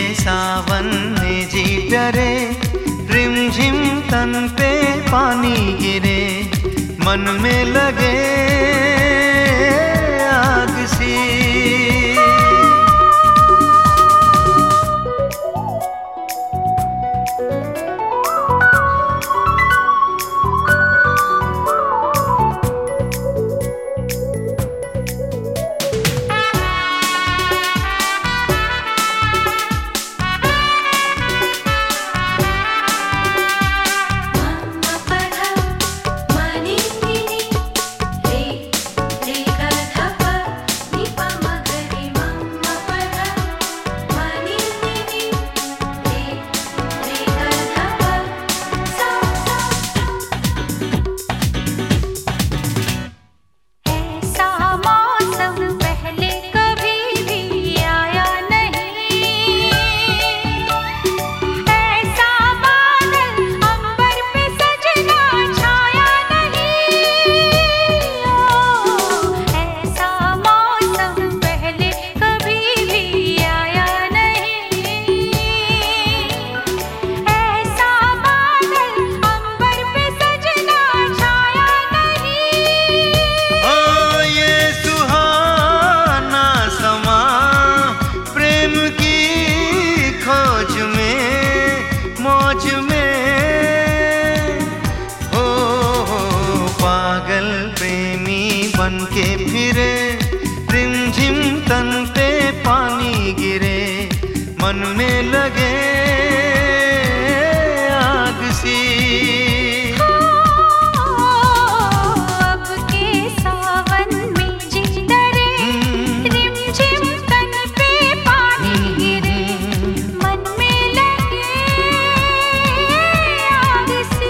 सावन में जी डरे, रिमझिम तन पे पानी गिरे, मन में लगे आग सी। बन के फिरे, रिमझिम तन पे पानी गिरे, मन में लगे आग सी। अब के सावन में जी डरे, रिमझिम तन पे पानी गिरे, मन में लगे आग सी।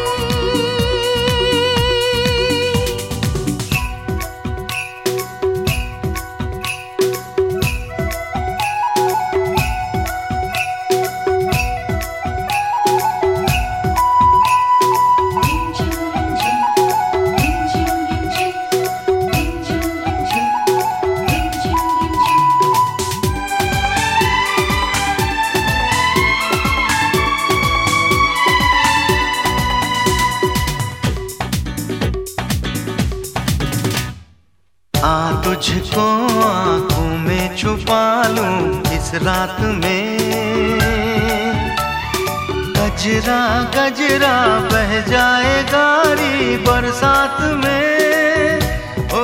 तुझको आँखों में छुपा लूं इस रात में, गजरा गजरा बह जाए गारी बरसात में। ओ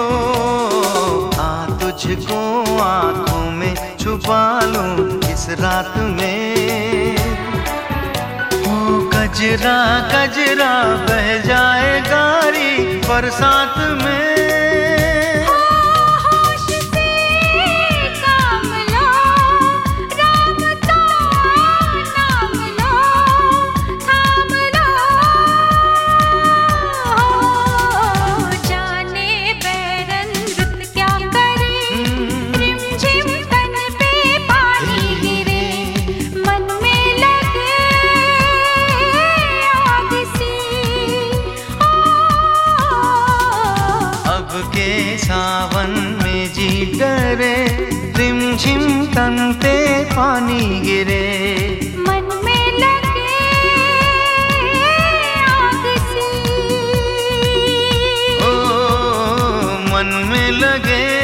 तुझको आँखों में छुपा लूं इस रात में, ओ गजरा गजरा बह जाए गारी बरसात में। के सावन में जी डरे, रिमझिम तन पे पानी गिरे, मन में लगे आग सी। ओ मन में लगे